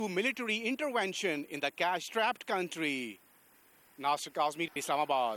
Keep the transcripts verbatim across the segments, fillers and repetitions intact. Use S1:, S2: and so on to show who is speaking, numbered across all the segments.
S1: Military intervention in the cash-strapped country. Nasir Kazmi, Islamabad.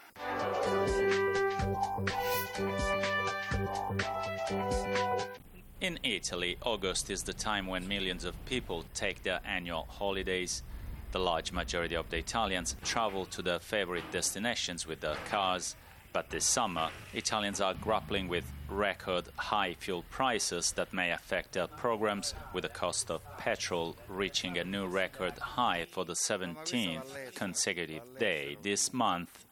S2: In Italy, August is the time when millions of people take their annual holidays. The large majority of the Italians travel to their favorite destinations with their cars. But this summer, Italians are grappling with record high fuel prices that may affect their programs, with the cost of petrol reaching a new record high for the seventeenth consecutive day this month.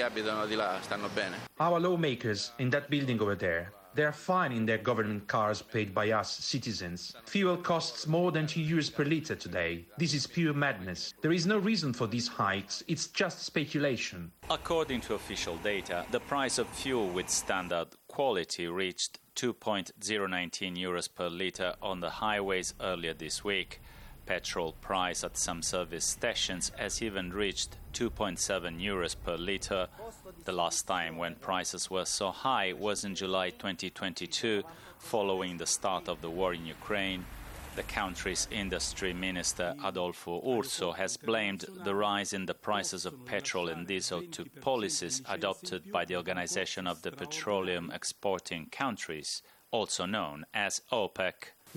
S3: Our lawmakers in that building over there, they are fine in their government cars paid by us citizens. Fuel costs more than two euros per litre today. This is pure madness. There is no reason for these hikes. It's just speculation.
S2: According to official data, the price of fuel with standard quality reached two point zero one nine euros per litre on the highways earlier this week. Petrol price at some service stations has even reached two point seven euros per litre. The last time when prices were so high was in July twenty twenty-two, following the start of the war in Ukraine. The country's industry minister, Adolfo Urso, has blamed the rise in the prices of petrol and diesel to policies adopted by the Organization of the Petroleum Exporting Countries, also known as OPEC.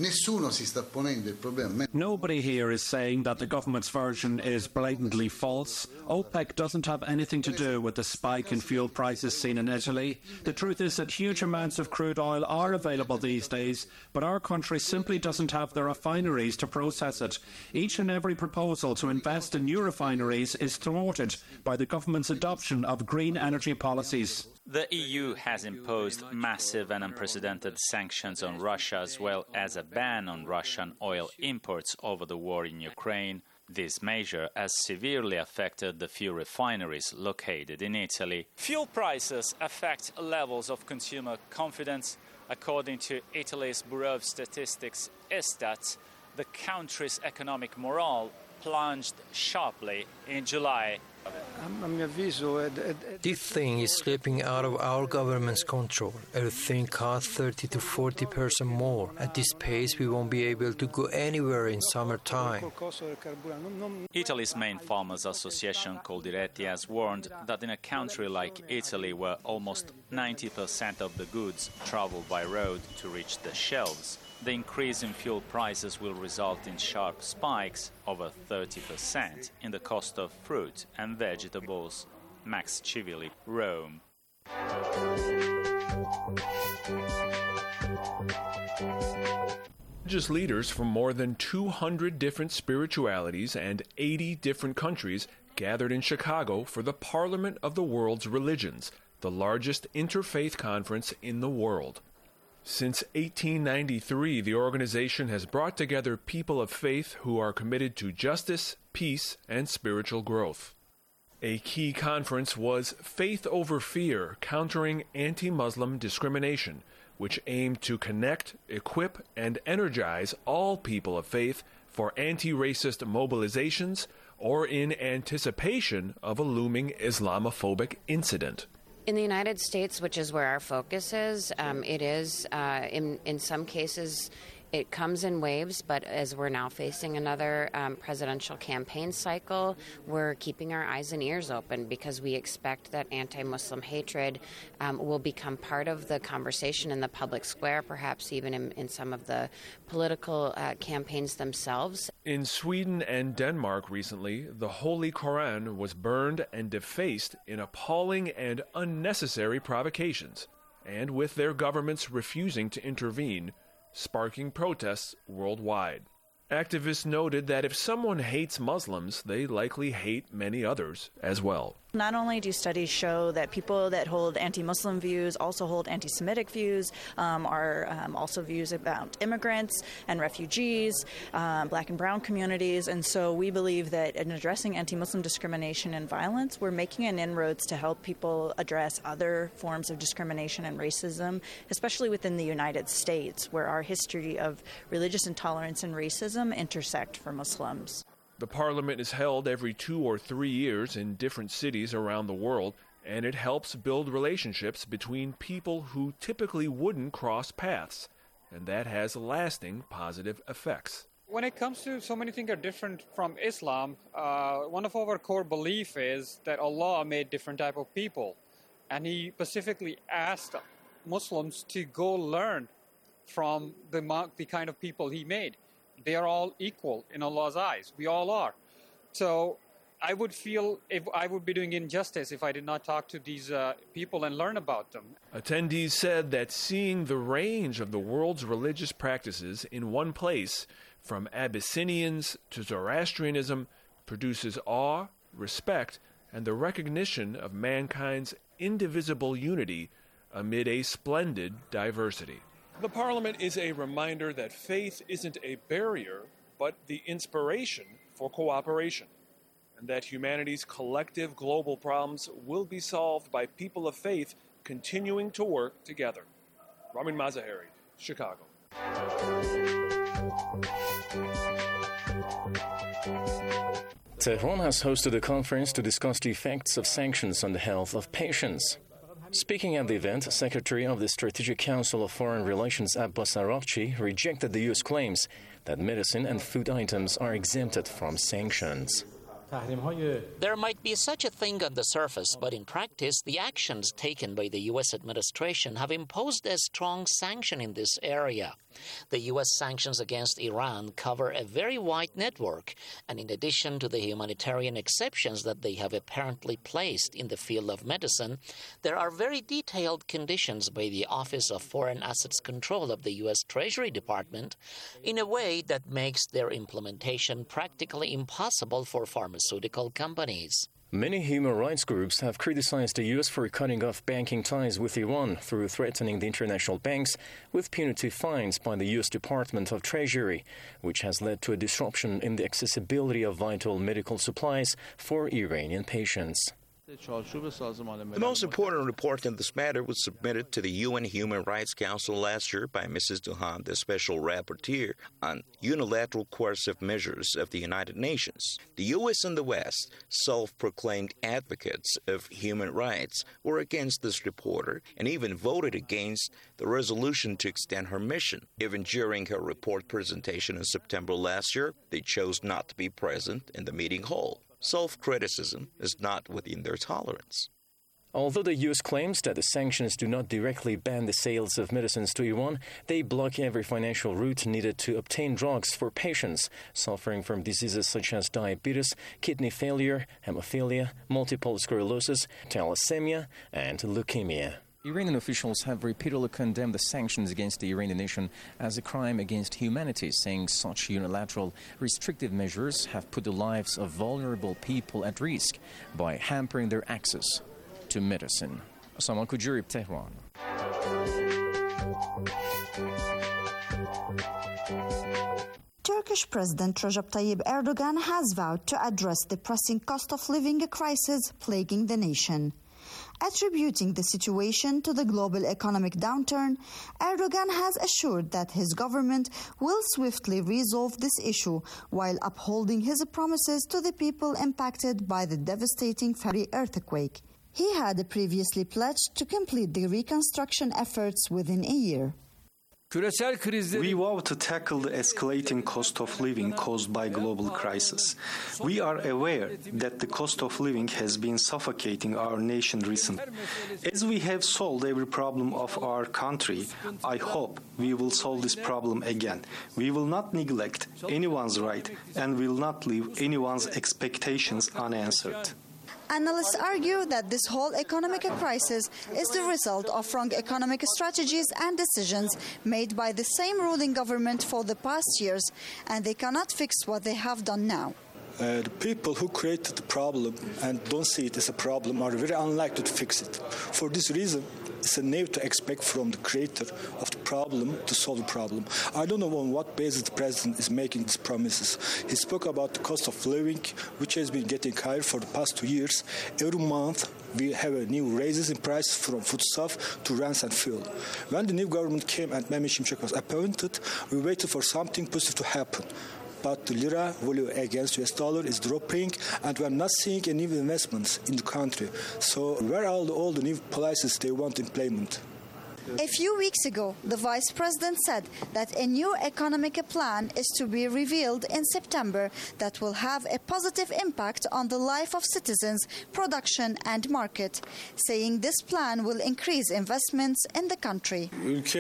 S4: Nobody here is saying that the government's version is blatantly false. OPEC doesn't have anything to do with the spike in fuel prices seen in Italy. The truth is that huge amounts of crude oil are available these days, but our country simply doesn't have the refineries to process it. Each and every proposal to invest in new refineries is thwarted by the government's adoption of green energy policies.
S2: The E U has imposed massive and unprecedented sanctions on Russia, as well as a ban on Russian oil imports over the war in Ukraine. This measure has severely affected the few refineries located in Italy. Fuel prices affect levels of consumer confidence. According to Italy's Bureau of Statistics, Istat, the country's economic morale plunged sharply in July.
S5: This thing is slipping out of our government's control. Everything costs thirty to forty percent more. At this pace, we won't be able to go anywhere in summertime.
S2: Italy's main farmers' association, Coldiretti, has warned that in a country like Italy, where almost ninety percent of the goods travel by road to reach the shelves, the increase in fuel prices will result in sharp spikes, over thirty percent, in the cost of fruit and vegetables. Max Civili, Rome.
S6: Religious leaders from more than two hundred different spiritualities and eighty different countries gathered in Chicago for the Parliament of the World's Religions, the largest interfaith conference in the world. Since eighteen ninety-three, the organization has brought together people of faith who are committed to justice, peace, and spiritual growth. A key conference was Faith Over Fear, Countering Anti-Muslim Discrimination, which aimed to connect, equip, and energize all people of faith for anti-racist mobilizations or in anticipation of a looming Islamophobic incident.
S7: In the United States, which is where our focus is, um, it is, uh, in, in some cases, it comes in waves, but as we're now facing another um, presidential campaign cycle, we're keeping our eyes and ears open because we expect that anti-Muslim hatred um, will become part of the conversation in the public square, perhaps even in, in some of the political uh, campaigns themselves.
S6: In Sweden and Denmark recently, the Holy Quran was burned and defaced in appalling and unnecessary provocations, and with their governments refusing to intervene, sparking protests worldwide. Activists noted that if someone hates Muslims, they likely hate many others as well.
S8: Not only do studies show that people that hold anti-Muslim views also hold anti-Semitic views, um, are um, also views about immigrants and refugees, um, black and brown communities, and so we believe that in addressing anti-Muslim discrimination and violence, we're making an inroads to help people address other forms of discrimination and racism, especially within the United States, where our history of religious intolerance and racism intersect for Muslims.
S6: The parliament is held every two or three years in different cities around the world, and it helps build relationships between people who typically wouldn't cross paths, and that has lasting positive effects.
S9: When it comes to so many things are different from Islam, uh, one of our core belief is that Allah made different type of people. And He specifically asked Muslims to go learn from the, the kind of people He made. They are all equal in Allah's eyes. We all are. So I would feel if I would be doing injustice if I did not talk to these uh, people and learn about them.
S6: Attendees said that seeing the range of the world's religious practices in one place, from Abyssinians to Zoroastrianism, produces awe, respect, and the recognition of mankind's indivisible unity amid a splendid diversity. The Parliament is a reminder that faith isn't a barrier, but the inspiration for cooperation, and that humanity's collective global problems will be solved by people of faith continuing to work together. Ramin Mazaheri, Chicago.
S10: Tehran has hosted a conference to discuss the effects of sanctions on the health of patients. Speaking at the event, Secretary of the Strategic Council of Foreign Relations Abbas Araghchi rejected the U S claims that medicine and food items are exempted from sanctions.
S11: There might be such a thing on the surface, but in practice, the actions taken by the U S administration have imposed a strong sanction in this area. The U S sanctions against Iran cover a very wide network, and in addition to the humanitarian exceptions that they have apparently placed in the field of medicine, there are very detailed conditions by the Office of Foreign Assets Control of the U S Treasury Department in a way that makes their implementation practically impossible for pharmaceutical companies.
S10: Many human rights groups have criticized the U S for cutting off banking ties with Iran through threatening the international banks with punitive fines by the U S Department of Treasury, which has led to a disruption in the accessibility of vital medical supplies for Iranian patients.
S12: The most important report in this matter was submitted to the U N Human Rights Council last year by Missus Duhan, the Special Rapporteur on unilateral coercive measures of the United Nations. The U S and the West, self-proclaimed advocates of human rights, were against this reporter and even voted against the resolution to extend her mission. Even during her report presentation in September last year, they chose not to be present in the meeting hall. Self-criticism is not within their tolerance.
S10: Although the U S claims that the sanctions do not directly ban the sales of medicines to Iran, they block every financial route needed to obtain drugs for patients suffering from diseases such as diabetes, kidney failure, hemophilia, multiple sclerosis, thalassemia, and leukemia.
S13: Iranian officials have repeatedly condemned the sanctions against the Iranian nation as a crime against humanity, saying such unilateral restrictive measures have put the lives of vulnerable people at risk by hampering their access to medicine. Saman Kujurib, Tehran.
S14: Turkish President Recep Tayyip Erdogan has vowed to address the pressing cost of living crisis plaguing the nation. Attributing the situation to the global economic downturn, Erdogan has assured that his government will swiftly resolve this issue while upholding his promises to the people impacted by the devastating February earthquake. He had previously pledged to complete the reconstruction efforts within a year.
S15: We vow to tackle the escalating cost of living caused by global crisis. We are aware that the cost of living has been suffocating our nation recently. As we have solved every problem of our country, I hope we will solve this problem again. We will not neglect anyone's right and will not leave anyone's expectations unanswered.
S14: Analysts argue that this whole economic crisis is the result of wrong economic strategies and decisions made by the same ruling government for the past years, and they cannot fix what they have done now.
S16: Uh, the people who created the problem and don't see it as a problem are very unlikely to fix it. For this reason, it's a naive to expect from the creator of the problem to solve the problem. I don't know on what basis the president is making these promises. He spoke about the cost of living, which has been getting higher for the past two years. Every month, we have a new raises in prices from foodstuff to rents and fuel. When the new government came and Mehmet Şimşek was appointed, we waited for something positive to happen. But the lira value against U S dollar is dropping, and we're not seeing any investments in the country. So where are all the, all the new policies they want to implement?
S14: A few weeks ago, the Vice President said that a new economic plan is to be revealed in September that will have a positive impact on the life of citizens, production and market, saying this plan will increase investments in the country.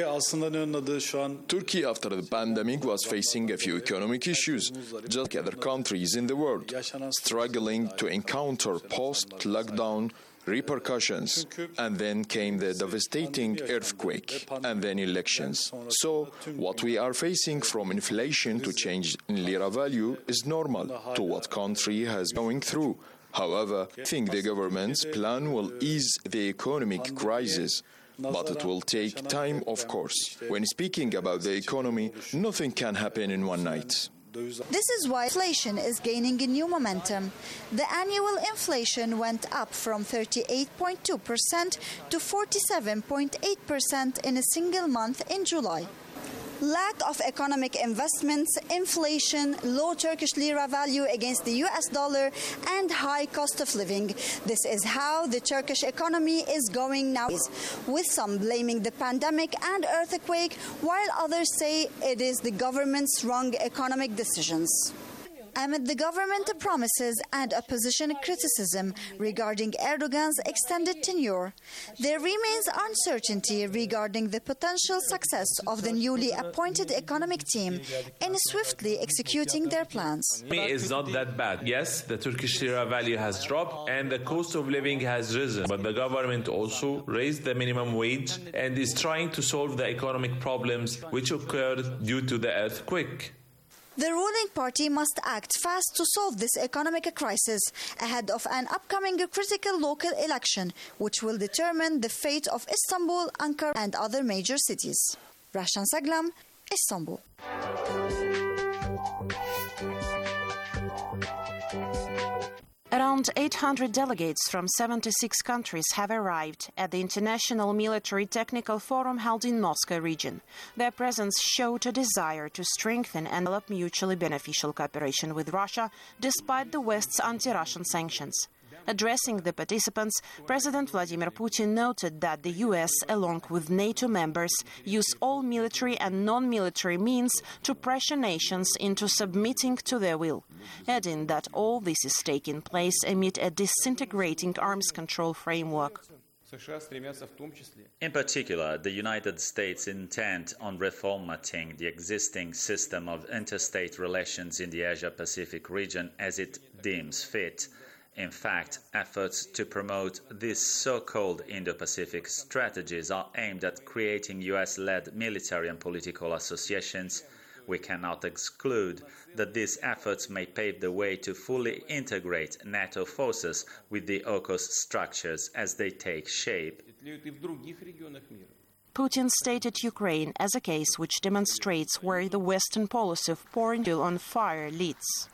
S17: Turkey, after the pandemic, was facing a few economic issues, just like other countries in the world, struggling to encounter post-lockdown repercussions, and then came the devastating earthquake, and then elections. So, what we are facing, from inflation to change in lira value, is normal to what country has going through. However, I think the government's plan will ease the economic crisis. But it will take time, of course. When speaking about the economy, nothing can happen in one night.
S14: This is why inflation is gaining a new momentum. The annual inflation went up from thirty-eight point two percent to forty-seven point eight percent in a single month in July. Lack of economic investments, inflation, low Turkish lira value against the U S dollar, and high cost of living. This is how the Turkish economy is going now, with some blaming the pandemic and earthquake, while others say it is the government's wrong economic decisions. Amid the government promises and opposition criticism regarding Erdogan's extended tenure, there remains uncertainty regarding the potential success of the newly appointed economic team in swiftly executing their plans.
S18: It's not that bad. Yes, the Turkish lira value has dropped and the cost of living has risen, but the government also raised the minimum wage and is trying to solve the economic problems which occurred due to the earthquake.
S14: The ruling party must act fast to solve this economic crisis ahead of an upcoming critical local election, which will determine the fate of Istanbul, Ankara, and other major cities. Rashan Saglam, Istanbul.
S19: Around eight hundred delegates from seventy-six countries have arrived at the International Military Technical Forum held in Moscow region. Their presence showed a desire to strengthen and develop mutually beneficial cooperation with Russia, despite the West's anti-Russian sanctions. Addressing the participants, President Vladimir Putin noted that the U S, along with NATO members, use all military and non-military means to pressure nations into submitting to their will, adding that all this is taking place amid a disintegrating arms control framework.
S2: In particular, the United States intend on reformatting the existing system of interstate relations in the Asia-Pacific region as it deems fit. In fact, efforts to promote these so-called Indo-Pacific strategies are aimed at creating U S-led military and political associations. We cannot exclude that these efforts may pave the way to fully integrate NATO forces with the AUKUS structures as they take shape.
S19: Putin stated Ukraine as a case which demonstrates where the Western policy of pouring oil on fire leads.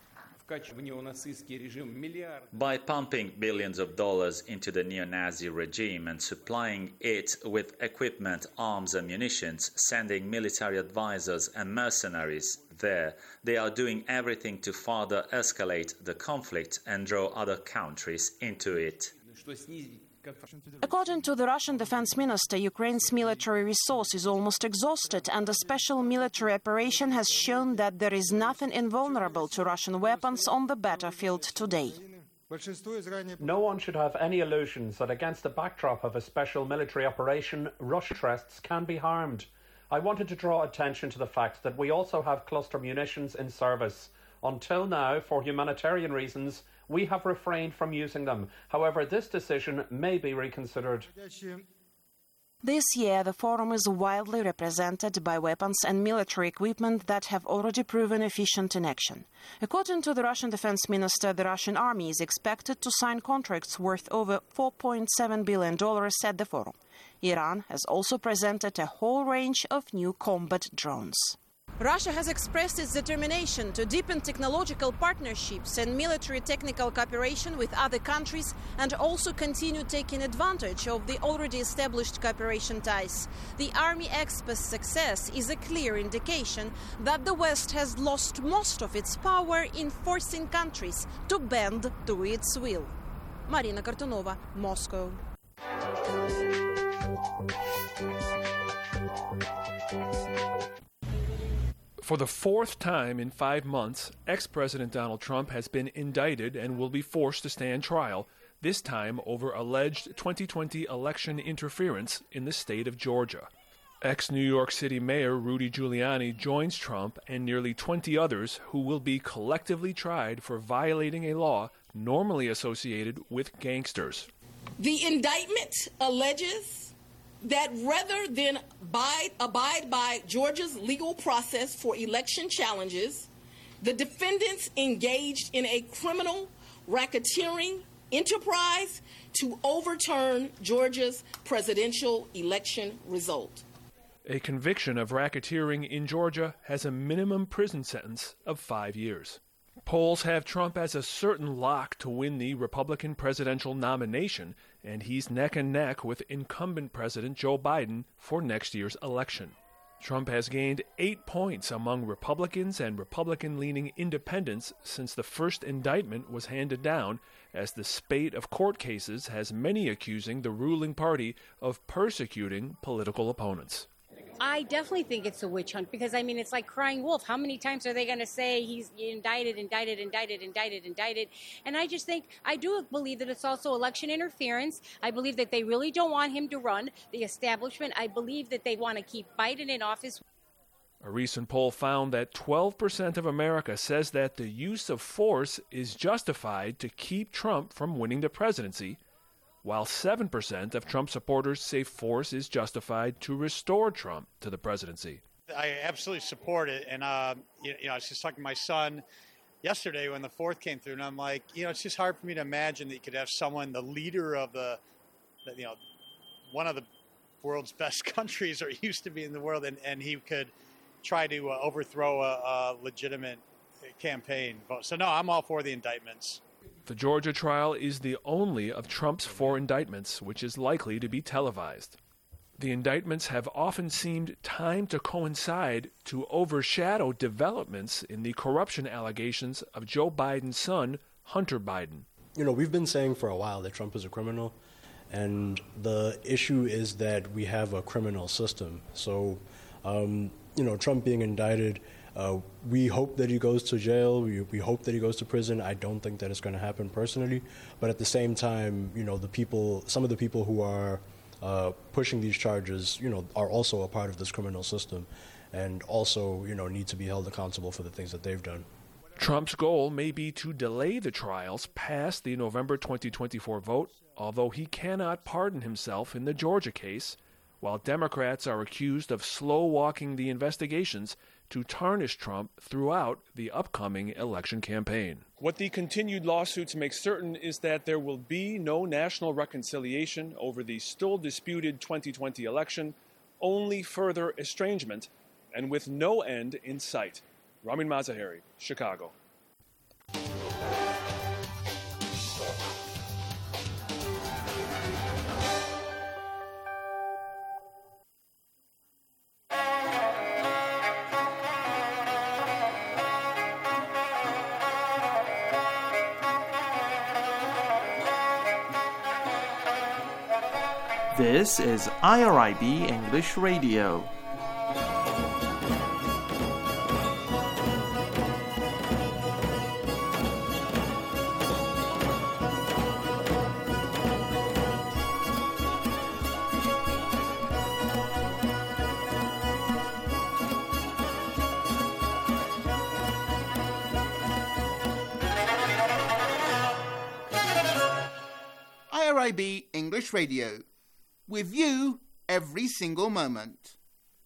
S2: By pumping billions of dollars into the neo-Nazi regime and supplying it with equipment, arms and munitions, sending military advisors and mercenaries there, they are doing everything to further escalate the conflict and draw other countries into it.
S19: According to the Russian defense minister, Ukraine's military resource is almost exhausted, and a special military operation has shown that there is nothing invulnerable to Russian weapons on the battlefield today.
S4: No one should have any illusions that against the backdrop of a special military operation, Russian interests can be harmed. I wanted to draw attention to the fact that we also have cluster munitions in service. Until now, for humanitarian reasons, we have refrained from using them. However, this decision may be reconsidered.
S19: This year, the forum is widely represented by weapons and military equipment that have already proven efficient in action. According to the Russian defense minister, the Russian army is expected to sign contracts worth over four point seven billion dollars at the forum. Iran has also presented a whole range of new combat drones.
S20: Russia has expressed its determination to deepen technological partnerships and military technical cooperation with other countries and also continue taking advantage of the already established cooperation ties. The Army Expo's success is a clear indication that the West has lost most of its power in forcing countries to bend to its will. Marina Kartunova, Moscow.
S6: For the fourth time in five months, ex-President Donald Trump has been indicted and will be forced to stand trial, this time over alleged twenty twenty election interference in the state of Georgia. Ex-New York City Mayor Rudy Giuliani joins Trump and nearly twenty others who will be collectively tried for violating a law normally associated with gangsters.
S21: The indictment alleges that rather than abide, abide by Georgia's legal process for election challenges, the defendants engaged in a criminal racketeering enterprise to overturn Georgia's presidential election result.
S6: A conviction of racketeering in Georgia has a minimum prison sentence of five years. Polls have Trump as a certain lock to win the Republican presidential nomination, and he's neck and neck with incumbent President Joe Biden for next year's election. Trump has gained eight points among Republicans and Republican-leaning independents since the first indictment was handed down, as the spate of court cases has many accusing the ruling party of persecuting political opponents.
S22: I definitely think it's a witch hunt because, I mean, it's like crying wolf. How many times are they going to say he's indicted, indicted, indicted, indicted, indicted? And I just think, I do believe that it's also election interference. I believe that they really don't want him to run the establishment. I believe that they want to keep Biden in office.
S6: A recent poll found that twelve percent of America says that the use of force is justified to keep Trump from winning the presidency, while seven percent of Trump supporters say force is justified to restore Trump to the presidency.
S23: I absolutely support it. And, uh, you, you know, I was just talking to my son yesterday when the fourth came through, and I'm like, you know, it's just hard for me to imagine that you could have someone, the leader of the, the you know, one of the world's best countries, or used to be in the world, and, and he could try to uh, overthrow a, a legitimate campaign. So, no, I'm all for the indictments.
S6: The Georgia trial is the only of Trump's four indictments, which is likely to be televised. The indictments have often seemed timed to coincide to overshadow developments in the corruption allegations of Joe Biden's son, Hunter Biden.
S24: You know, we've been saying for a while that Trump is a criminal, and the issue is that we have a criminal system. So, um, you know, Trump being indicted, Uh, we hope that he goes to jail. We, we hope that he goes to prison. I don't think that it's going to happen personally. But at the same time, you know, the people, some of the people who are uh, pushing these charges, you know, are also a part of this criminal system and also, you know, need to be held accountable for the things that they've done.
S6: Trump's goal may be to delay the trials past the November twenty twenty-four vote, although he cannot pardon himself in the Georgia case, while Democrats are accused of slow-walking the investigations to tarnish Trump throughout the upcoming election campaign. What the continued lawsuits make certain is that there will be no national reconciliation over the still disputed twenty twenty election, only further estrangement, and with no end in sight. Ramin Mazaheri, Chicago.
S25: This is I R I B English Radio.
S26: I R I B English Radio. With you every single moment.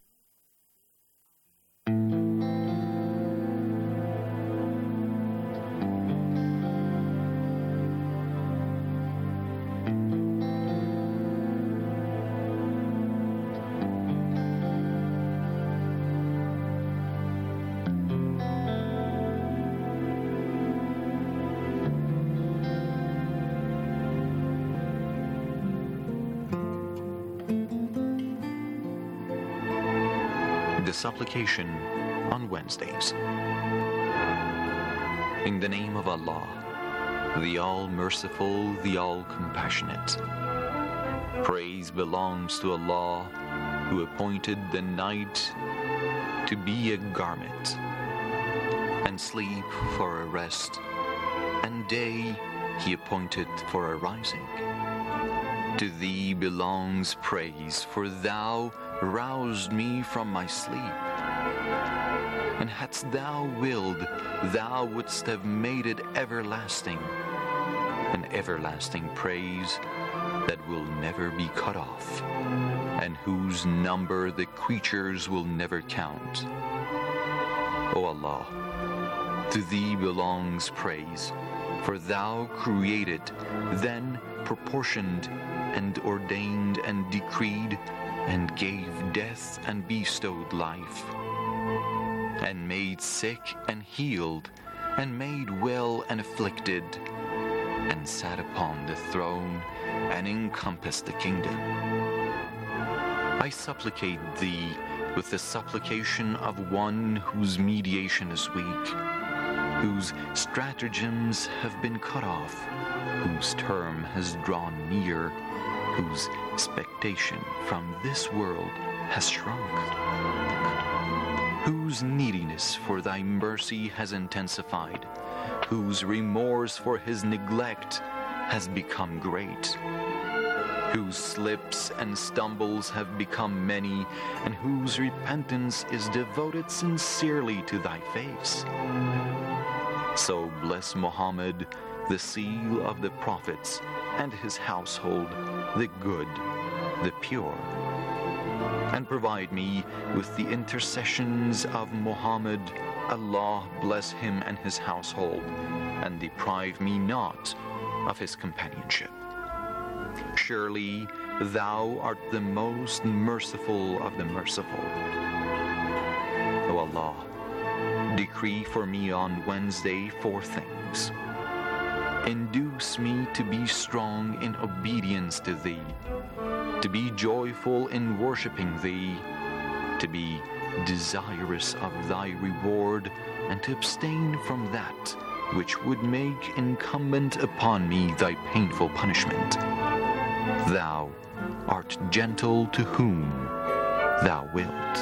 S27: The supplication on Wednesdays. In the name of Allah, the All-Merciful, the All-Compassionate. Praise belongs to Allah, who appointed the night to be a garment, and sleep for a rest, and day he appointed for a rising. To thee belongs praise, for thou roused me from my sleep. And hadst thou willed, thou wouldst have made it everlasting, an everlasting praise that will never be cut off, and whose number the creatures will never count. O Allah, to thee belongs praise, for thou created, then proportioned, and ordained, and decreed, and gave death, and bestowed life, and made sick, and healed, and made well, and afflicted, and sat upon the throne, and encompassed the kingdom. I supplicate thee with the supplication of one whose mediation is weak, whose stratagems have been cut off, whose term has drawn near, whose expectation from this world has shrunk, whose neediness for thy mercy has intensified, whose remorse for his neglect has become great, whose slips and stumbles have become many, and whose repentance is devoted sincerely to thy face. So bless Muhammad, the seal of the prophets, and his household, the good, the pure. And provide me with the intercessions of Muhammad. Allah bless him and his household, and deprive me not of his companionship. Surely thou art the most merciful of the merciful. O Allah, decree for me on Wednesday four things. Induce me to be strong in obedience to thee, to be joyful in worshiping thee, to be desirous of thy reward, and to abstain from that which would make incumbent upon me thy painful punishment. Thou art gentle to whom thou wilt.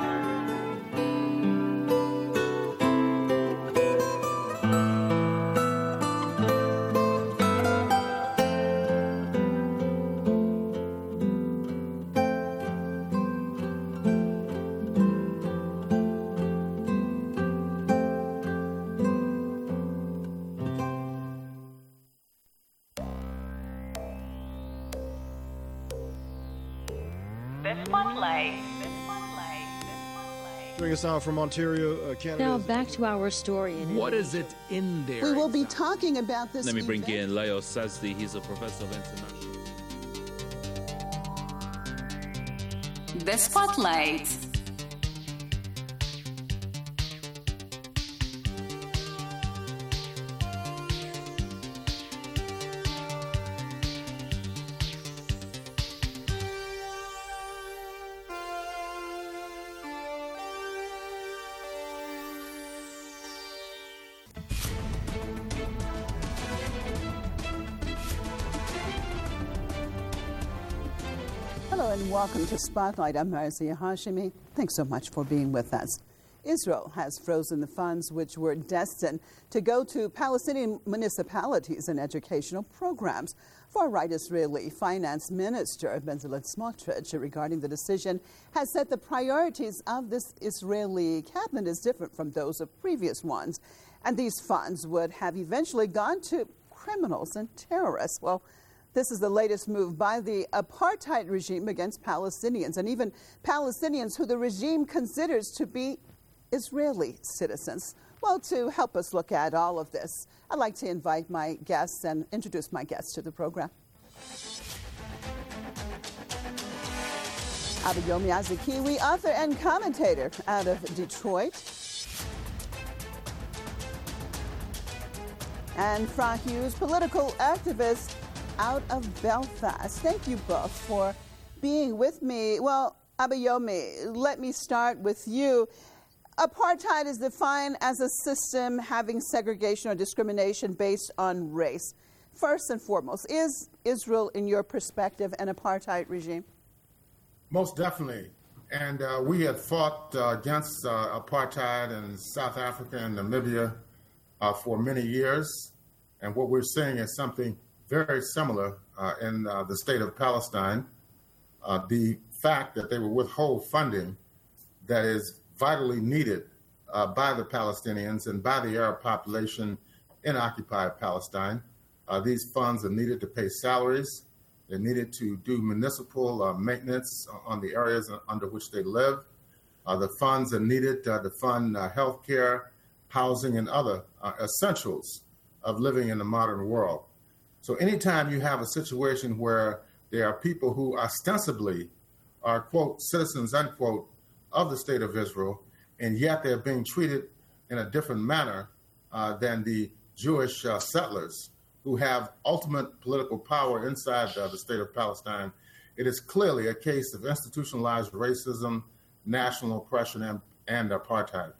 S1: Joining us now from Ontario, uh, Canada.
S3: Now back to our story. In
S5: what is it in there?
S7: We will be talking about this.
S5: Let me bring
S7: event.
S5: in Leo Sazdi. He's a professor of international.
S8: The Spotlight.
S7: And welcome to Spotlight. I'm Marzia Hashimi. Thanks so much for being with us. Israel has frozen the funds which were destined to go to Palestinian municipalities and educational programs. Far-right Israeli Finance Minister Bezalel Smotrich, regarding the decision, has said the priorities of this Israeli cabinet is different from those of previous ones, and these funds would have eventually gone to criminals and terrorists. Well, this is the latest move by the apartheid regime against Palestinians, and even Palestinians who the regime considers to be Israeli citizens. Well, to help us look at all of this, I'd like to invite my guests and introduce my guests to the program. Abayomi Azikiwe, author and commentator out of Detroit. And Fra Hughes, political activist out of Belfast. Thank you both for being with me. Well, Abayomi, let me start with you. Apartheid is defined as a system having segregation or discrimination based on race. First and foremost, is Israel, in your perspective, an apartheid regime?
S8: Most definitely. And uh, we had fought uh, against uh, apartheid in South Africa and Namibia uh, for many years. And what we're seeing is something very similar uh, in uh, the state of Palestine. Uh, the fact that they will withhold funding that is vitally needed uh, by the Palestinians and by the Arab population in occupied Palestine. Uh, these funds are needed to pay salaries. They're needed to do municipal uh, maintenance on the areas under which they live. Uh, the funds are needed uh, to fund uh, health care, housing, and other uh, essentials of living in the modern world. So anytime you have a situation where there are people who ostensibly are, quote, citizens, unquote, of the state of Israel, and yet they're being treated in a different manner uh, than the Jewish uh, settlers who have ultimate political power inside uh, the state of Palestine, it is clearly a case of institutionalized racism, national oppression, and, and apartheid.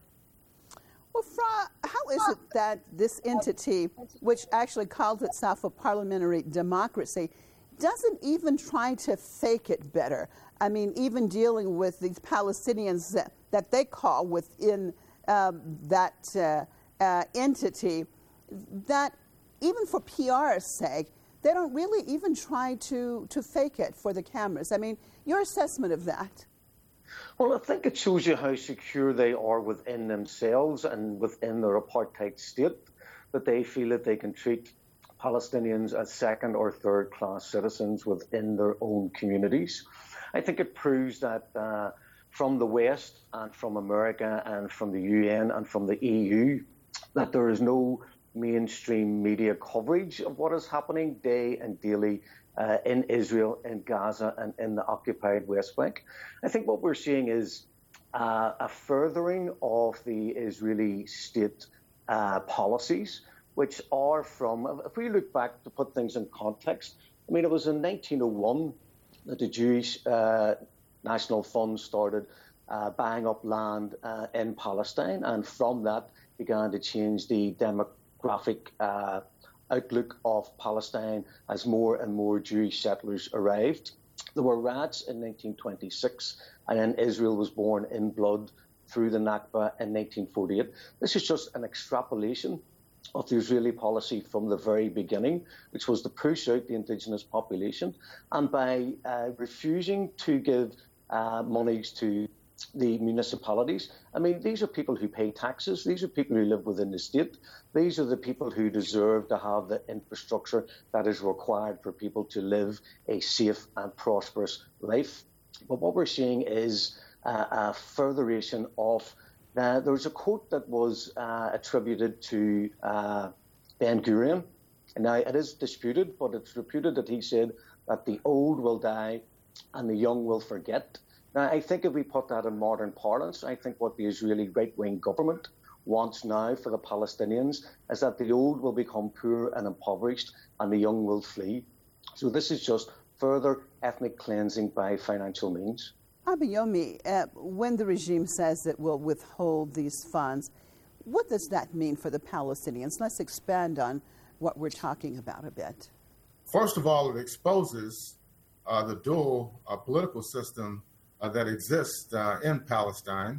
S7: Well, Fra, how is it that this entity, which actually calls itself a parliamentary democracy, doesn't even try to fake it better? I mean, even dealing with these Palestinians that, that they call within um, that uh, uh, entity, that even for P R's sake, they don't really even try to, to fake it for the cameras. I mean, your assessment of that?
S9: Well, I think it shows you how secure they are within themselves and within their apartheid state, that they feel that they can treat Palestinians as second or third class citizens within their own communities. I think it proves that uh, from the West and from America and from the U N and from the E U, that there is no mainstream media coverage of what is happening day and daily uh, in Israel, in Gaza, and in the occupied West Bank. I think what we're seeing is uh, a furthering of the Israeli state uh, policies, which are from, if we look back to put things in context, I mean, it was in nineteen oh one that the Jewish uh, National Fund started uh, buying up land uh, in Palestine, and from that began to change the demographic graphic uh, outlook of Palestine as more and more Jewish settlers arrived. There were riots in nineteen twenty-six, and then Israel was born in blood through the Nakba in nineteen forty-eight. This is just an extrapolation of the Israeli policy from the very beginning, which was to push out the indigenous population. And by uh, refusing to give uh, monies to the municipalities, I mean, these are people who pay taxes. These are people who live within the state. These are the people who deserve to have the infrastructure that is required for people to live a safe and prosperous life. But what we're seeing is uh, a furtheration of, uh, there was a quote that was uh, attributed to uh, Ben Gurion. And now it is disputed, but it's reputed that he said that the old will die and the young will forget. Now, I think if we put that in modern parlance, I think what the Israeli right-wing government wants now for the Palestinians is that the old will become poor and impoverished and the young will flee. So this is just further ethnic cleansing by financial means.
S7: Abayomi, uh, when the regime says it will withhold these funds, what does that mean for the Palestinians? Let's expand on what we're talking about a bit.
S8: First of all, it exposes uh, the dual uh, political system Uh, that exist uh, in Palestine.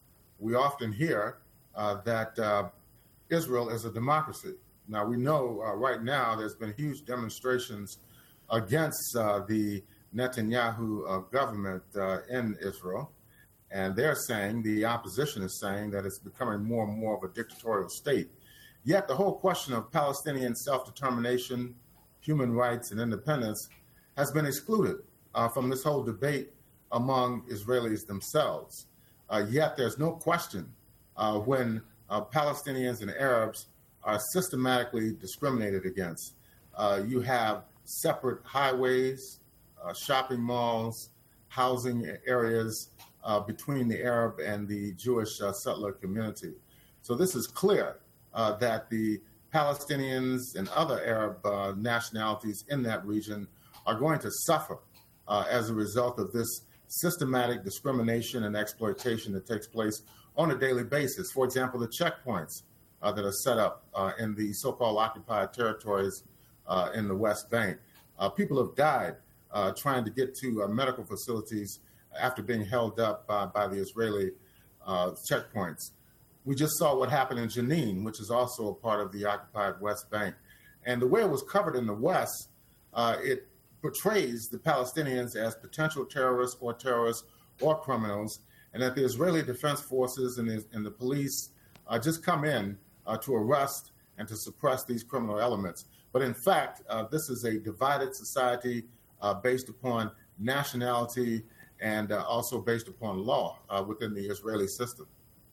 S8: We often hear uh, that uh, Israel is a democracy. Now, we know uh, right now there's been huge demonstrations against uh, the Netanyahu uh, government uh, in Israel. And they're saying, the opposition is saying, that it's becoming more and more of a dictatorial state. Yet the whole question of Palestinian self-determination, human rights, and independence has been excluded uh, from this whole debate among Israelis themselves. Uh, yet there's no question uh, when uh, Palestinians and Arabs are systematically discriminated against. Uh, you have separate highways, uh, shopping malls, housing areas uh, between the Arab and the Jewish uh, settler community. So this is clear uh, that the Palestinians and other Arab uh, nationalities in that region are going to suffer uh, as a result of this systematic discrimination and exploitation that takes place on a daily basis. For example, the checkpoints uh, that are set up uh, in the so-called occupied territories uh, in the West Bank. Uh, people have died uh, trying to get to uh, medical facilities after being held up uh, by the Israeli uh, checkpoints. We just saw what happened in Jenin, which is also a part of the occupied West Bank. And the way it was covered in the West, uh, it portrays the Palestinians as potential terrorists or terrorists or criminals, and that the Israeli Defense Forces and the, and the police uh, just come in uh, to arrest and to suppress these criminal elements. But in fact, uh, this is a divided society uh, based upon nationality and uh, also based upon law uh, within the Israeli system.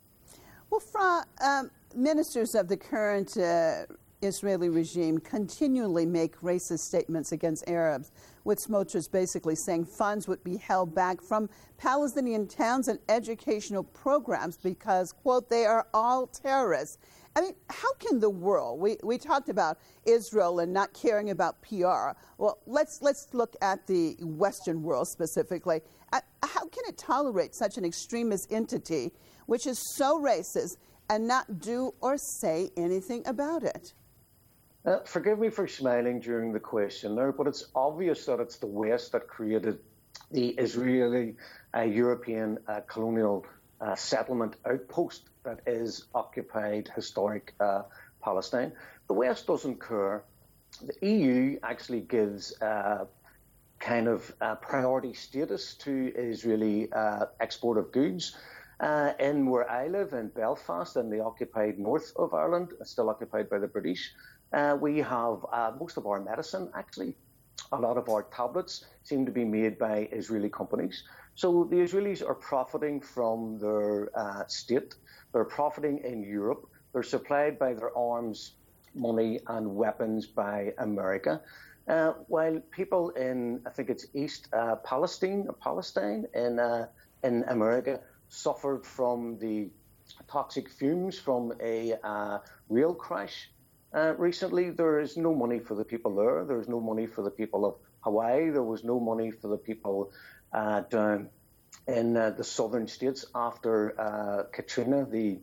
S7: Well, Fra, um, ministers of the current uh, Israeli regime continually make racist statements against Arabs, with Smotrich basically saying funds would be held back from Palestinian towns and educational programs because, quote, they are all terrorists. I mean, how can the world, we, we talked about Israel and not caring about P R. Well, let's, let's look at the Western world specifically. Uh, how can it tolerate such an extremist entity, which is so racist, and not do or say anything about it?
S9: Uh, forgive me for smiling during the question there, but it's obvious that it's the West that created the Israeli uh, European uh, colonial uh, settlement outpost that is occupied historic uh, Palestine. The West doesn't care. The E U actually gives uh, kind of uh, priority status to Israeli uh, export of goods. Uh, in where I live, in Belfast, in the occupied north of Ireland, still occupied by the British, uh, we have uh, most of our medicine, actually, a lot of our tablets seem to be made by Israeli companies. So the Israelis are profiting from their uh, state. They're profiting in Europe. They're supplied by their arms, money and weapons by America. Uh, while people in, I think it's East uh, Palestine, Palestine in, uh, in America, suffered from the toxic fumes from a uh, rail crash uh, recently. There is no money for the people there. There is no money for the people of Hawaii. There was no money for the people uh, down in uh, the southern states after uh, Katrina, the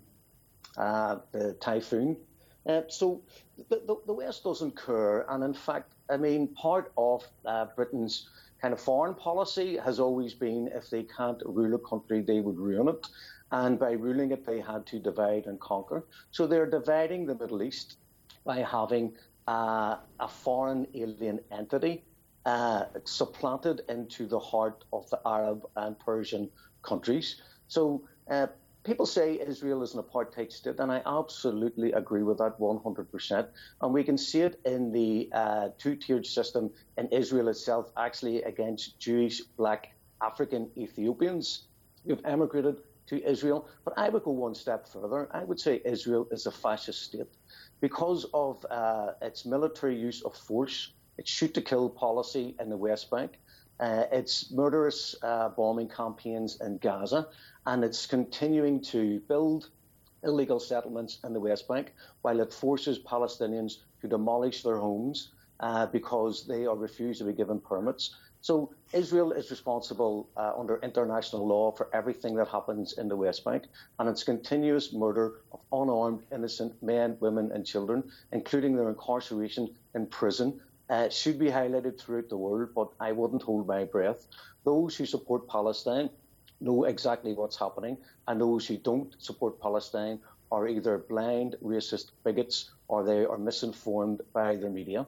S9: uh, the typhoon. Uh, so the, the, the West doesn't care. And in fact, I mean, part of uh, Britain's kind of foreign policy has always been if they can't rule a country, they would ruin it. And by ruling it, they had to divide and conquer. So they're dividing the Middle East by having uh, a foreign alien entity uh, supplanted into the heart of the Arab and Persian countries. So uh, people say Israel is an apartheid state, and I absolutely agree with that one hundred percent. And we can see it in the uh, two-tiered system in Israel itself, actually against Jewish, black, African Ethiopians who've emigrated to Israel. But I would go one step further. I would say Israel is a fascist state because of uh, its military use of force, its shoot-to-kill policy in the West Bank, uh, its murderous uh, bombing campaigns in Gaza, and it's continuing to build illegal settlements in the West Bank while it forces Palestinians to demolish their homes uh, because they are refused to be given permits. So Israel is responsible uh, under international law for everything that happens in the West Bank, and its continuous murder of unarmed, innocent men, women and children, including their incarceration in prison, uh, should be highlighted throughout the world, but I wouldn't hold my breath. Those who support Palestine know exactly what's happening, and those who don't support Palestine are either blind, racist bigots, or they are misinformed by the media.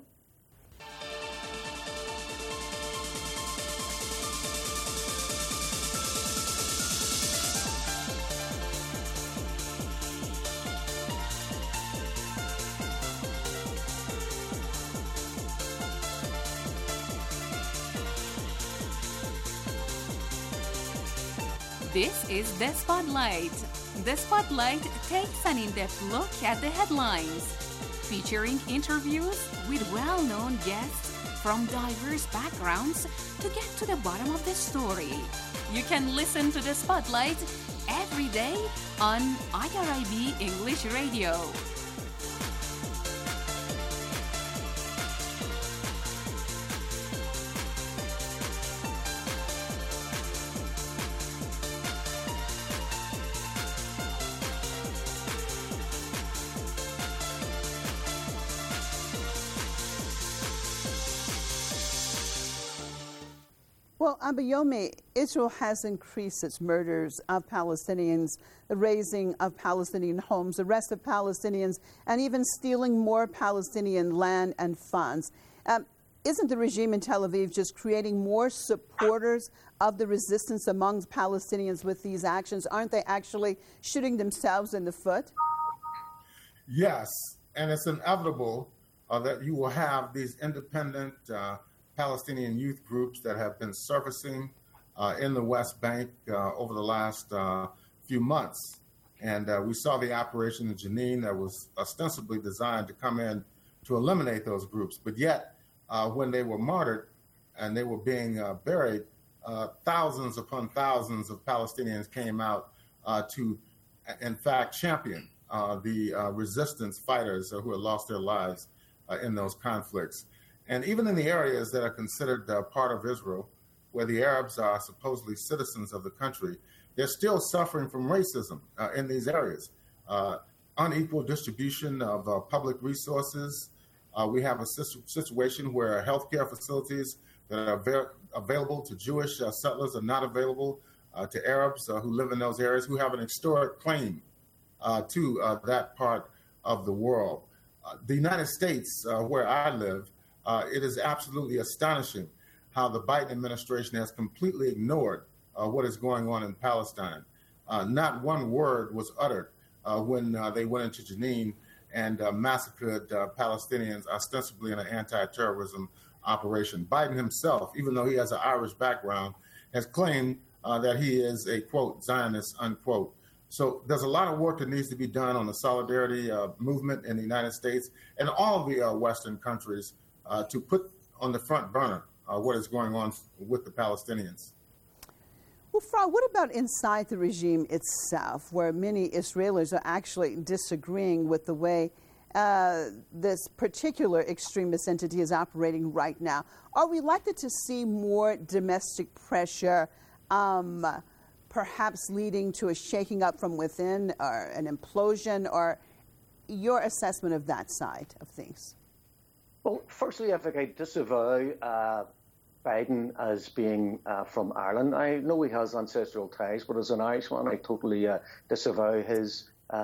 S10: This is The Spotlight. The Spotlight takes an in-depth look at the headlines, featuring interviews with well-known guests from diverse backgrounds to get to the bottom of the story. You can listen to The Spotlight every day on I R I B English Radio.
S7: Well, Abayomi, Israel has increased its murders of Palestinians, the razing of Palestinian homes, arrest of Palestinians, and even stealing more Palestinian land and funds. Um, isn't the regime in Tel Aviv just creating more supporters of the resistance among Palestinians with these actions? Aren't they actually shooting themselves in the foot?
S8: Yes, and it's inevitable uh, that you will have these independent uh, Palestinian youth groups that have been surfacing uh, in the West Bank uh, over the last uh, few months. And uh, we saw the operation in Jenin that was ostensibly designed to come in to eliminate those groups. But yet, uh, when they were martyred and they were being uh, buried, uh, thousands upon thousands of Palestinians came out uh, to, in fact, champion uh, the uh, resistance fighters uh, who had lost their lives uh, in those conflicts. And even in the areas that are considered uh, part of Israel, where the Arabs are supposedly citizens of the country, they're still suffering from racism uh, in these areas. Uh, unequal distribution of uh, public resources. Uh, we have a situ- situation where healthcare facilities that are avail- available to Jewish uh, settlers are not available uh, to Arabs uh, who live in those areas, who have an historic claim uh, to uh, that part of the world. Uh, the United States, uh, where I live, Uh, it is absolutely astonishing how the Biden administration has completely ignored uh, what is going on in Palestine. Uh, not one word was uttered uh, when uh, they went into Jenin and uh, massacred uh, Palestinians ostensibly in an anti-terrorism operation. Biden himself, even though he has an Irish background, has claimed uh, that he is a, quote, Zionist, unquote. So there's a lot of work that needs to be done on the solidarity uh, movement in the United States and all the uh, Western countries Uh, to put on the front burner uh, what is going on with the Palestinians.
S7: Well, Fra, what about inside the regime itself, where many Israelis are actually disagreeing with the way uh, this particular extremist entity is operating right now? Are we likely to see more domestic pressure, um, perhaps leading to a shaking up from within or an implosion, or your assessment of that side of things?
S9: Well, firstly, I think I disavow uh, Biden as being uh, from Ireland. I know he has ancestral ties, but as an Irishman, I totally uh, disavow his uh,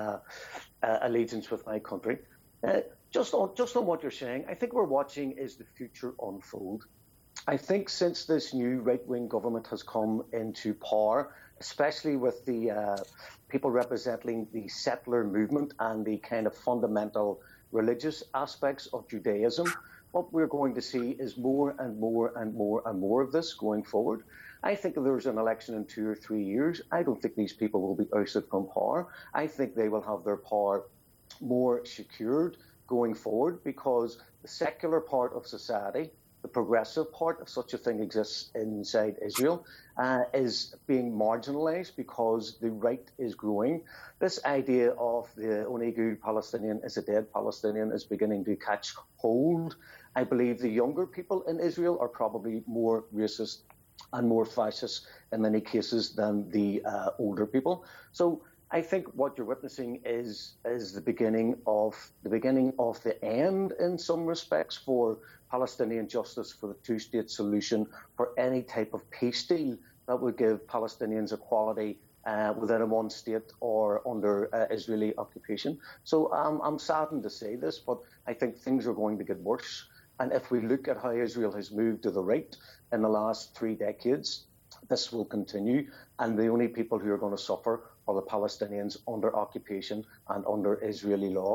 S9: uh, allegiance with my country. Uh, just on just on what you're saying, I think we're watching is the future unfold. I think since this new right-wing government has come into power, especially with the uh, people representing the settler movement and the kind of fundamental religious aspects of Judaism, what we're going to see is more and more and more and more of this going forward. I think if there's an election in two or three years, I don't think these people will be ousted from power. I think they will have their power more secured going forward, because the secular part of society, the progressive part, if such a thing exists inside Israel, uh, is being marginalized because the right is growing. This idea of the only good Palestinian is a dead Palestinian is beginning to catch hold. I believe the younger people in Israel are probably more racist and more fascist in many cases than the uh, older people. So I think what you're witnessing is is the beginning of the beginning of the end in some respects for Palestinian justice, for the two-state solution, for any type of peace deal that would give Palestinians equality uh, within a one state or under uh, Israeli occupation. So um, I'm saddened to say this, but I think things are going to get worse. And if we look at how Israel has moved to the right in the last three decades, this will continue. And the only people who are going to suffer are the Palestinians under occupation and under Israeli law.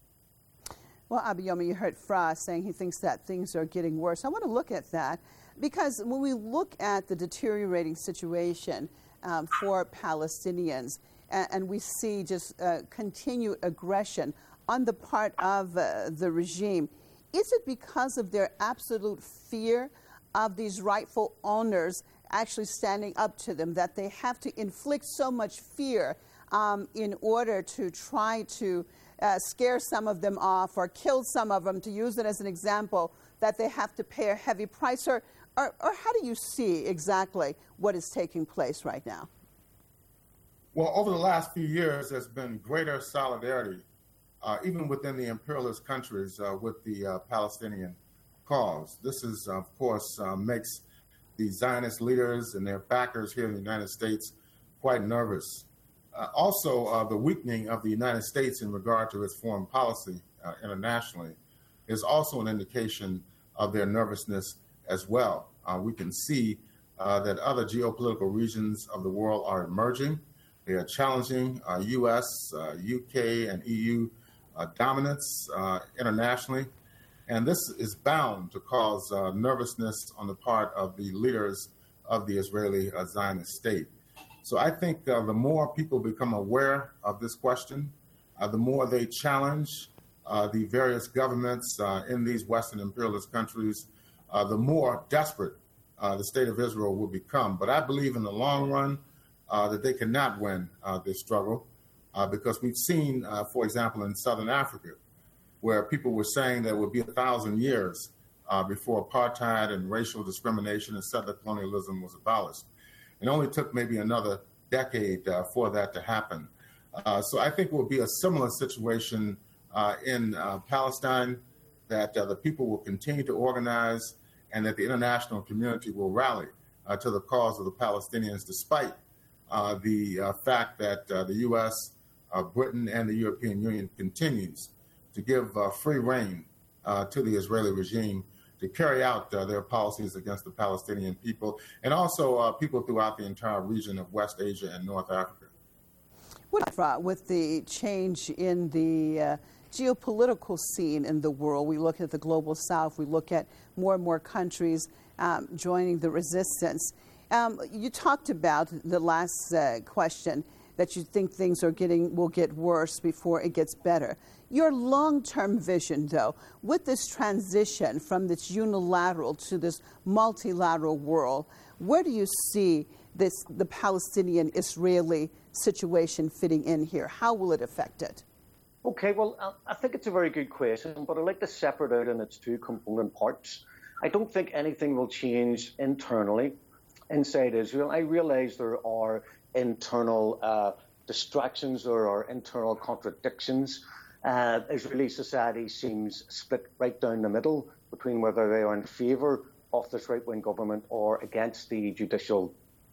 S7: Well, Abayomi, you heard Fra saying he thinks that things are getting worse. I want to look at that because when we look at the deteriorating situation um, for Palestinians and, and we see just uh, continued aggression on the part of uh, the regime, is it because of their absolute fear of these rightful owners actually standing up to them that they have to inflict so much fear um, in order to try to Uh, scare some of them off or kill some of them, to use it as an example, that they have to pay a heavy price? Or, or, or how do you see exactly what is taking place right now?
S8: Well, over the last few years, there's been greater solidarity, uh, even within the imperialist countries, uh, with the uh, Palestinian cause. This is, of course, uh, makes the Zionist leaders and their backers here in the United States quite nervous. Uh, also, uh, the weakening of the United States in regard to its foreign policy uh, internationally is also an indication of their nervousness as well. Uh, we can see uh, that other geopolitical regions of the world are emerging. They are challenging uh, U S, uh, U K, and E U uh, dominance uh, internationally. And this is bound to cause uh, nervousness on the part of the leaders of the Israeli uh, Zionist state. So I think uh, the more people become aware of this question, uh, the more they challenge uh, the various governments uh, in these Western imperialist countries, uh, the more desperate uh, the state of Israel will become. But I believe in the long run uh, that they cannot win uh, this struggle uh, because we've seen, uh, for example, in Southern Africa, where people were saying there would be a thousand years uh, before apartheid and racial discrimination and settler colonialism was abolished. It only took maybe another decade uh, for that to happen. Uh, so I think it will be a similar situation uh, in uh, Palestine, that uh, the people will continue to organize and that the international community will rally uh, to the cause of the Palestinians, despite uh, the uh, fact that uh, the U S, uh, Britain, and the European Union continues to give uh, free rein uh, to the Israeli regime to carry out uh, their policies against the Palestinian people and also uh, people throughout the entire region of West Asia and North Africa.
S7: What, with the change in the uh, geopolitical scene in the world, we look at the global south, we look at more and more countries um, joining the resistance. Um, you talked about the last uh, question that you think things are getting will get worse before it gets better. Your long-term vision, though, with this transition from this unilateral to this multilateral world, where do you see this the Palestinian-Israeli situation fitting in here? How will it affect it?
S9: Okay, well, I think it's a very good question, but I'd like to separate out in its two component parts. I don't think anything will change internally inside Israel. I realize there are internal uh, distractions, there are internal contradictions. Uh, Israeli society seems split right down the middle between whether they are in favour of this right-wing government or against the judicial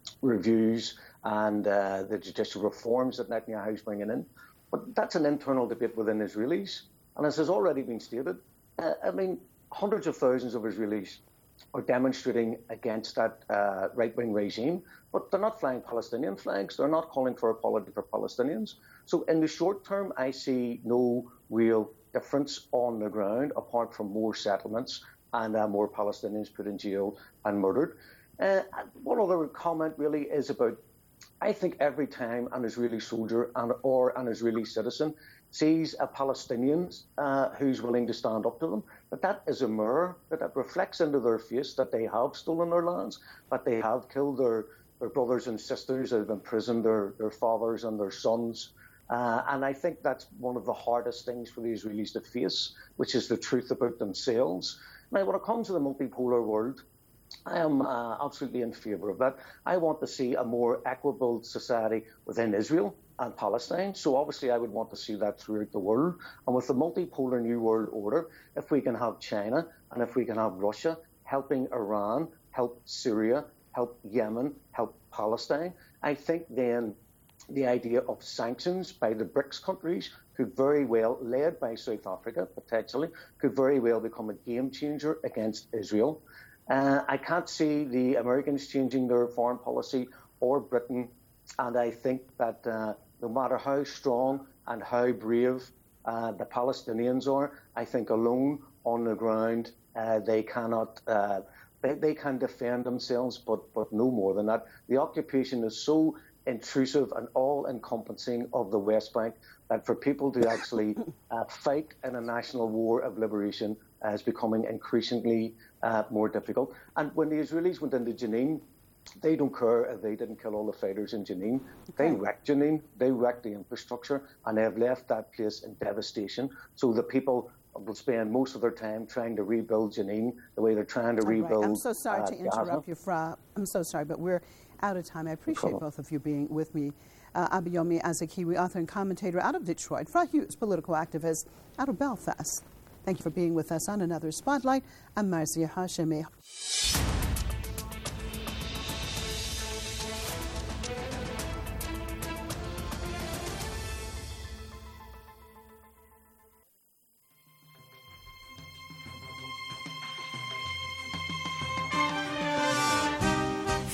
S9: reviews and uh, the judicial reforms that Netanyahu is bringing in. But that's an internal debate within Israelis. And as has already been stated, uh, I mean, hundreds of thousands of Israelis are demonstrating against that uh, right-wing regime, but they're not flying Palestinian flags. They're not calling for equality for Palestinians. So in the short term, I see no real difference on the ground apart from more settlements and uh, more Palestinians put in jail and murdered. Uh, one other comment really is about, I think every time an Israeli soldier and, or an Israeli citizen sees a Palestinian uh, who's willing to stand up to them, that that is a mirror, that it reflects into their face that they have stolen their lands, that they have killed their, their brothers and sisters, that have imprisoned their, their fathers and their sons. Uh, and I think that's one of the hardest things for the Israelis to face, which is the truth about themselves. Now, when it comes to the multipolar world, I am uh, absolutely in favour of that. I want to see a more equitable society within Israel and Palestine. So obviously I would want to see that throughout the world. And with the multipolar new world order, if we can have China and if we can have Russia helping Iran, help Syria, help Yemen, help Palestine, I think then the idea of sanctions by the BRICS countries could very well, led by South Africa potentially, could very well become a game changer against Israel. Uh, I can't see the Americans changing their foreign policy or Britain, and I think that uh, no matter how strong and how brave uh, the Palestinians are, I think alone on the ground uh, they cannot, uh, they, they can defend themselves, but, but no more than that. The occupation is so intrusive and all-encompassing of the West Bank that for people to actually uh, fight in a national war of liberation uh, is becoming increasingly uh, more difficult. And when the Israelis went into Jenin, they don't care if they didn't kill all the fighters in Jenin. Okay. They wrecked Jenin, they wrecked the infrastructure, and they have left that place in devastation. So the people will spend most of their time trying to rebuild Jenin the way they're trying to all rebuild.
S7: Right. I'm so sorry
S9: uh,
S7: to interrupt
S9: Gaza.
S7: you, Fra. I'm so sorry, but we're out of time. I appreciate both of you being with me. Uh, Abayomi Azikiwe, author and commentator out of Detroit. Fra Hughes, political activist out of Belfast. Thank you for being with us on another Spotlight. I'm Marzia Hashemi.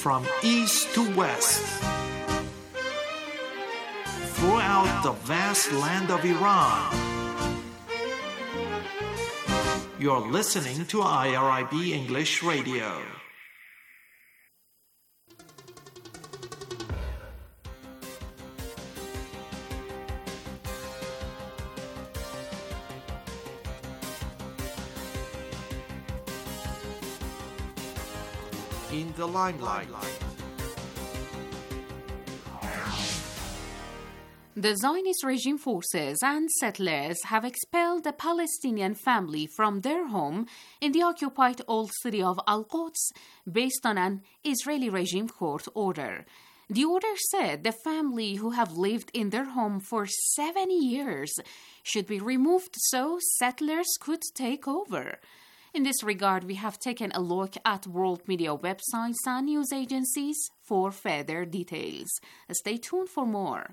S11: from east to west. Throughout the vast land of Iran. You're listening to I R I B English Radio. In the limelight.
S10: The Zionist regime forces and settlers have expelled a Palestinian family from their home in the occupied old city of Al-Quds based on an Israeli regime court order. The order said the family who have lived in their home for seventy years should be removed so settlers could take over. In this regard, we have taken a look at world media websites and news agencies for further details. Stay tuned for more.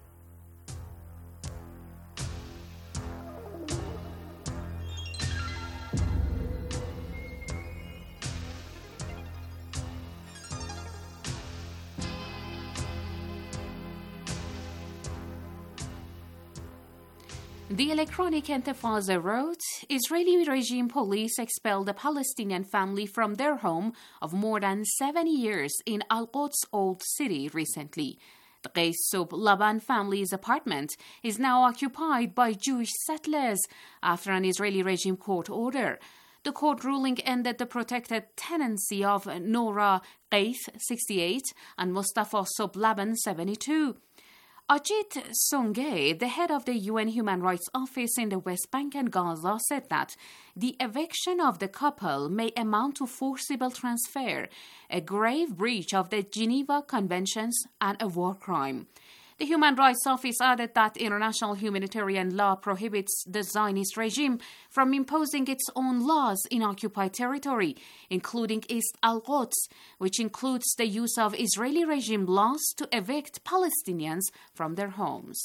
S10: The Electronic Intifada wrote, Israeli regime police expelled a Palestinian family from their home of more than seventy years in Al-Quds Old City recently. The Qais Sob Laban family's apartment is now occupied by Jewish settlers after an Israeli regime court order. The court ruling ended the protected tenancy of Nora Qais, sixty-eight, and Mustafa Sob Laban, seventy-two. Ajit Songe, the head of the U N Human Rights Office in the West Bank and Gaza, said that the eviction of the couple may amount to forcible transfer, a grave breach of the Geneva Conventions and a war crime. The Human Rights Office added that international humanitarian law prohibits the Zionist regime from imposing its own laws in occupied territory, including East Al-Quds, which includes the use of Israeli regime laws to evict Palestinians from their homes.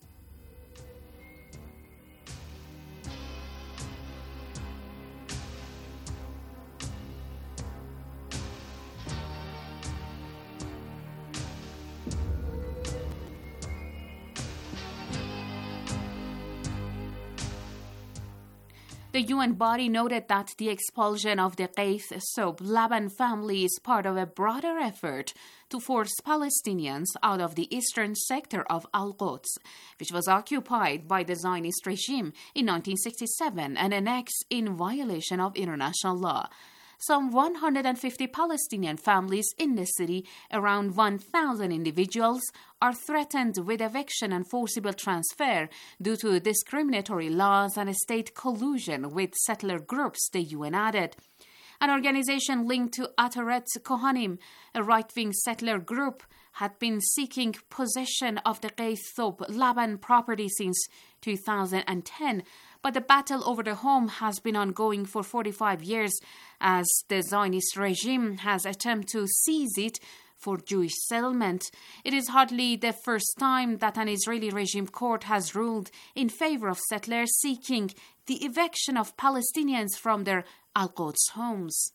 S10: The U N body noted that the expulsion of the Qais Sob Laban family is part of a broader effort to force Palestinians out of the eastern sector of Al-Quds, which was occupied by the Zionist regime in nineteen sixty-seven and annexed in violation of international law. Some one hundred fifty Palestinian families in the city, around one thousand individuals, are threatened with eviction and forcible transfer due to discriminatory laws and state collusion with settler groups, the U N added. An organization linked to Ataret Kohanim, a right-wing settler group, had been seeking possession of the Qais Sob Laban property since two thousand ten, but the battle over the home has been ongoing for forty-five years as the Zionist regime has attempted to seize it for Jewish settlement. It is hardly the first time that an Israeli regime court has ruled in favor of settlers seeking the eviction of Palestinians from their Al-Quds homes.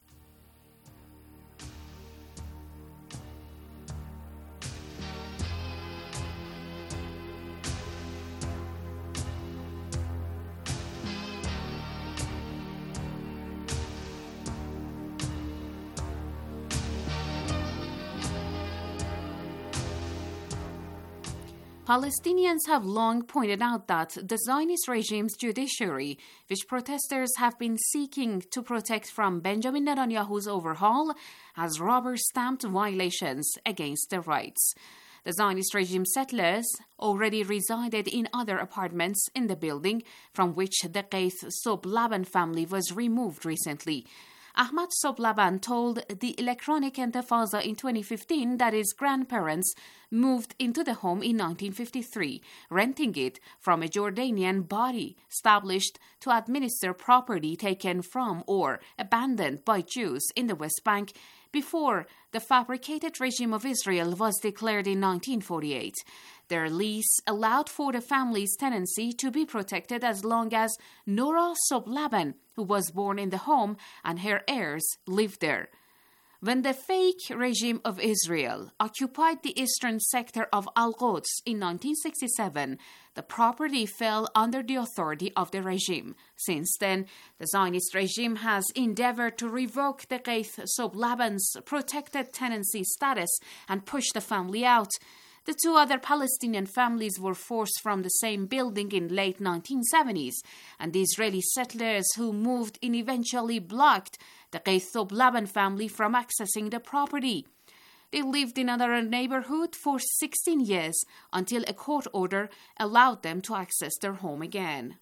S10: Palestinians have long pointed out that the Zionist regime's judiciary, which protesters have been seeking to protect from Benjamin Netanyahu's overhaul, has rubber-stamped violations against their rights. The Zionist regime settlers already resided in other apartments in the building from which the Qais Sob Laban family was removed recently. Ahmad Sob Laban told the Electronic Intifada in twenty fifteen that his grandparents moved into the home in nineteen fifty-three, renting it from a Jordanian body established to administer property taken from or abandoned by Jews in the West Bank before the fabricated regime of Israel was declared in nineteen forty-eight. Their lease allowed for the family's tenancy to be protected as long as Nora Sob Laban, who was born in the home, and her heirs lived there. When the fake regime of Israel occupied the eastern sector of Al-Quds in nineteen sixty-seven, the property fell under the authority of the regime. Since then, the Zionist regime has endeavored to revoke the Keith Soblaban's protected tenancy status and push the family out. The two other Palestinian families were forced from the same building in late nineteen seventies, and the Israeli settlers who moved in eventually blocked the Keith Soblaban family from accessing the property. They lived in another neighborhood for sixteen years until a court order allowed them to access their home again.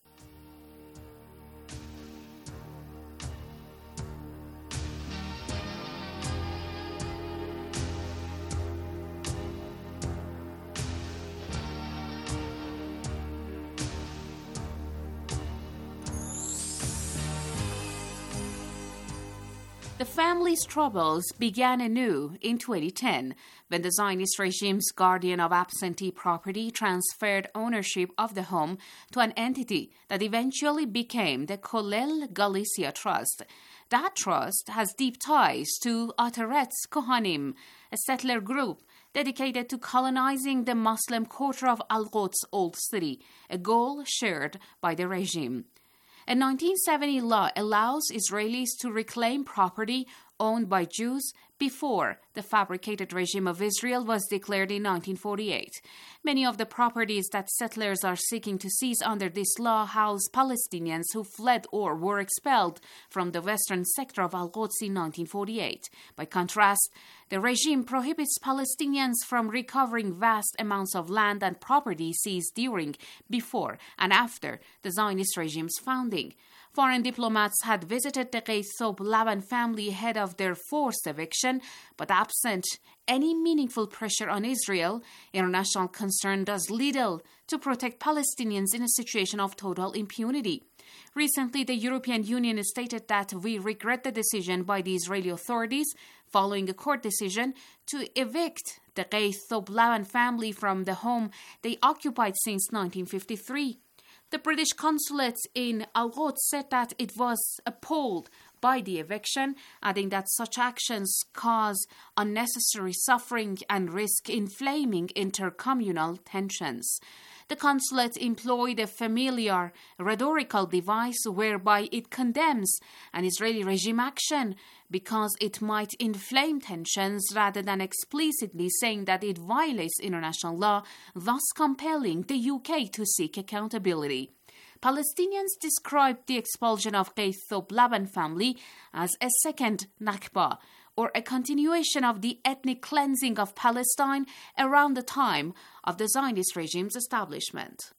S10: The family's troubles began anew in twenty ten when the Zionist regime's guardian of absentee property transferred ownership of the home to an entity that eventually became the Kollel Galicia Trust. That trust has deep ties to Ataretz Kohanim, a settler group dedicated to colonizing the Muslim quarter of Al-Quds Old City, a goal shared by the regime. A nineteen seventy law allows Israelis to reclaim property owned by Jews before the fabricated regime of Israel was declared in nineteen forty-eight. Many of the properties that settlers are seeking to seize under this law house Palestinians who fled or were expelled from the western sector of Al-Quds in nineteen forty-eight. By contrast, the regime prohibits Palestinians from recovering vast amounts of land and property seized during, before, and after the Zionist regime's founding. Foreign diplomats had visited the Keith Soblaban family ahead of their forced eviction, but absent any meaningful pressure on Israel, international concern does little to protect Palestinians in a situation of total impunity. Recently, the European Union stated that we regret the decision by the Israeli authorities following a court decision to evict the Keith Soblaban family from the home they occupied since nineteen fifty-three. The British consulate in Al-Quds said that it was appalled by the eviction, adding that such actions cause unnecessary suffering and risk inflaming intercommunal tensions. The consulate employed a familiar rhetorical device whereby it condemns an Israeli regime action because it might inflame tensions rather than explicitly saying that it violates international law, thus compelling the U K to seek accountability. Palestinians described the expulsion of Keith Soblaban family as a second Nakba, or a continuation of the ethnic cleansing of Palestine around the time of the Zionist regime's establishment.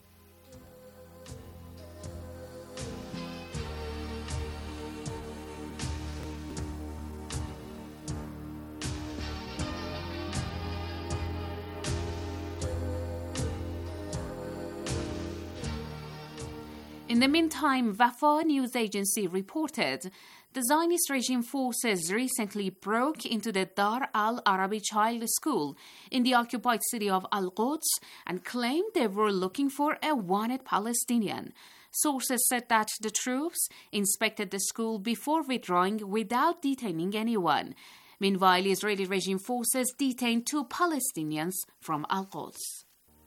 S10: In the meantime, Wafa news agency reported the Zionist regime forces recently broke into the Dar al-Arabi Child School in the occupied city of Al-Quds and claimed they were looking for a wanted Palestinian. Sources said that the troops inspected the school before withdrawing without detaining anyone. Meanwhile, Israeli regime forces detained two Palestinians from Al-Quds.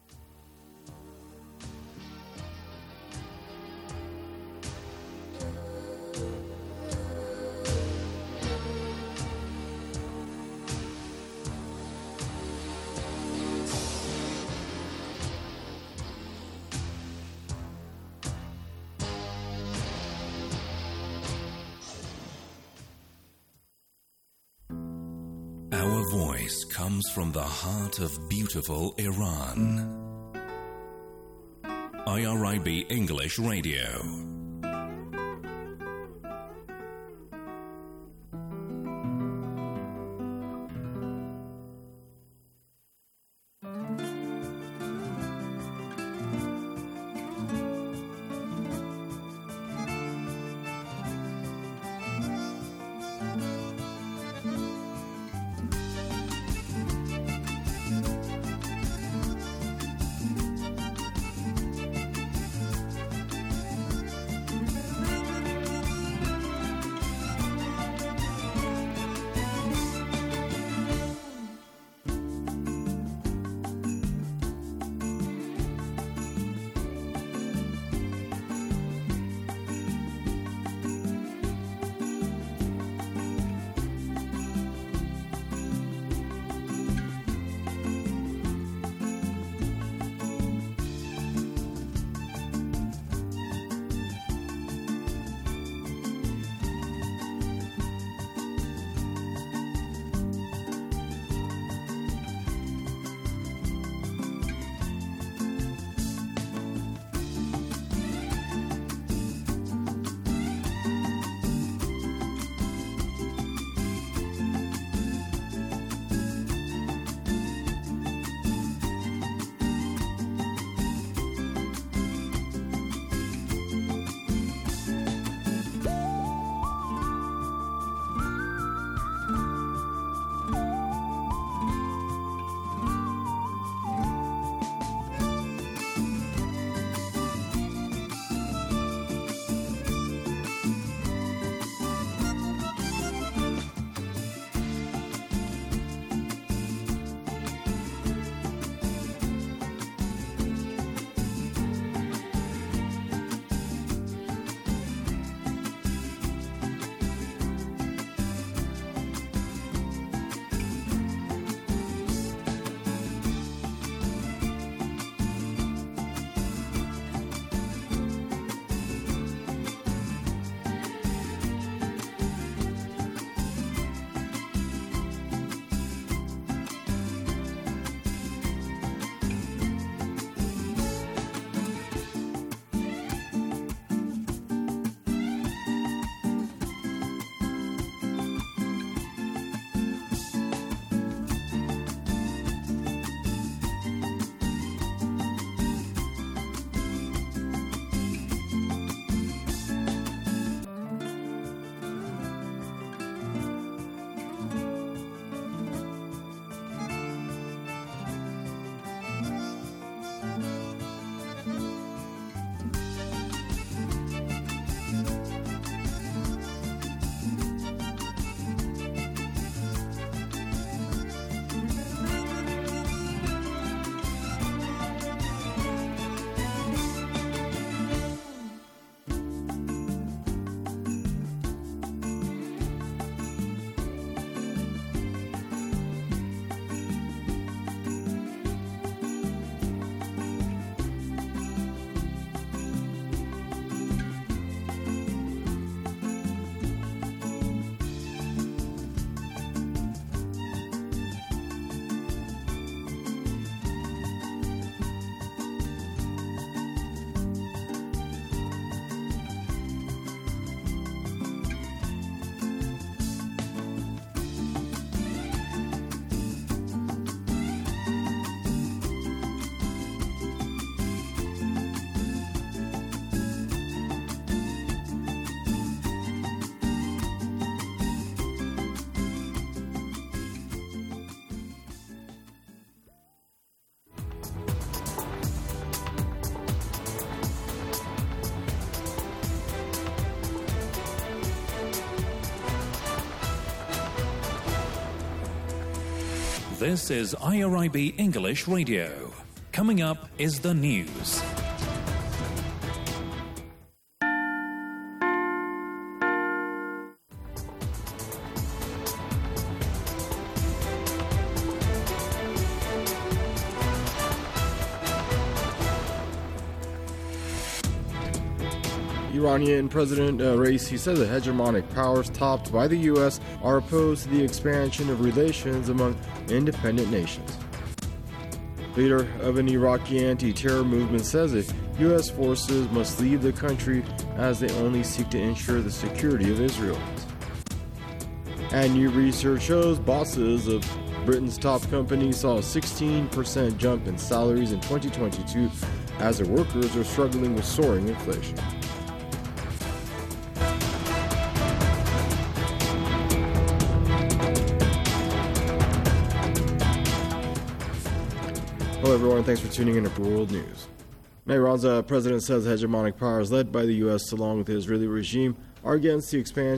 S12: Our voice comes from the heart of beautiful Iran. I R I B English Radio. This is I R I B English Radio. Coming up is the news.
S1: Iranian President uh, Raisi says the hegemonic powers topped by the U S are opposed to the expansion of relations among independent nations. Leader of an Iraqi anti-terror movement says that U S forces must leave the country as they only seek to ensure the security of Israel. And new research shows bosses of Britain's top companies saw a sixteen percent jump in salaries in twenty twenty-two as their workers are struggling with soaring inflation. Hello everyone, thanks for tuning in to World News. Iran's uh, president says hegemonic powers led by the U S along with the Israeli regime are against the expansion